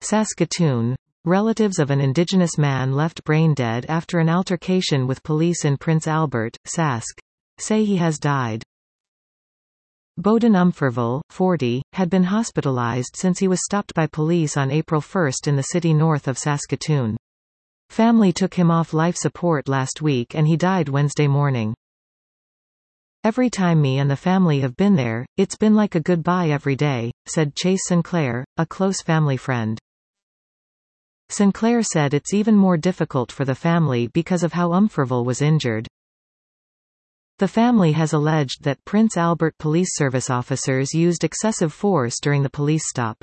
Saskatoon. Relatives of an Indigenous man left brain dead after an altercation with police in Prince Albert, Sask. Say he has died. Bowden Umferville, 40, had been hospitalized since he was stopped by police on April 1 in the city north of Saskatoon. Family took him off life support last week and he died Wednesday morning. Every time me and the family have been there, it's been like a goodbye every day, said Chase Sinclair, a close family friend. Sinclair said it's even more difficult for the family because of how Umferville was injured. The family has alleged that Prince Albert Police Service officers used excessive force during the police stop.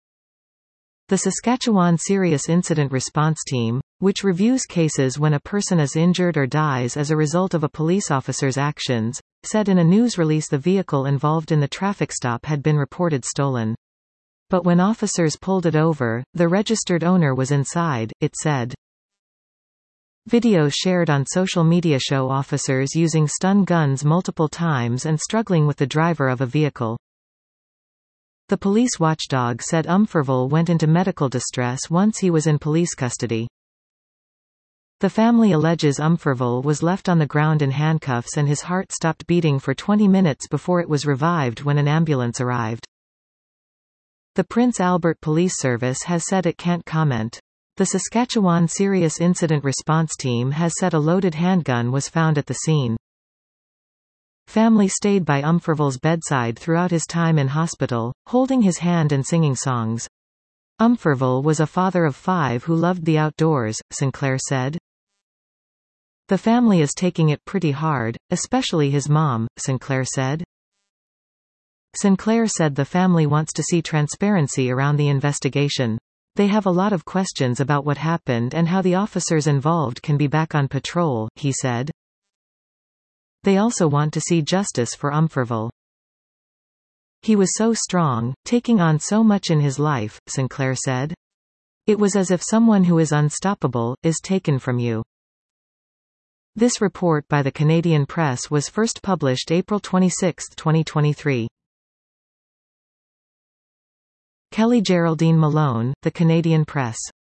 The Saskatchewan Serious Incident Response Team, which reviews cases when a person is injured or dies as a result of a police officer's actions, said in a news release the vehicle involved in the traffic stop had been reported stolen. But when officers pulled it over, the registered owner was inside, it said. Videos shared on social media show officers using stun guns multiple times and struggling with the driver of a vehicle. The police watchdog said Umferville went into medical distress once he was in police custody. The family alleges Umferville was left on the ground in handcuffs and his heart stopped beating for 20 minutes before it was revived when an ambulance arrived. The Prince Albert Police Service has said it can't comment. The Saskatchewan Serious Incident Response Team has said a loaded handgun was found at the scene. Family stayed by Umferville's bedside throughout his time in hospital, holding his hand and singing songs. Umferville was a father of 5 who loved the outdoors, Sinclair said. The family is taking it pretty hard, especially his mom, Sinclair said. Sinclair said the family wants to see transparency around the investigation. They have a lot of questions about what happened and how the officers involved can be back on patrol, he said. They also want to see justice for Umferville. He was so strong, taking on so much in his life, Sinclair said. It was as if someone who is unstoppable is taken from you. This report by the Canadian Press was first published April 26, 2023. Kelly Geraldine Malone, The Canadian Press.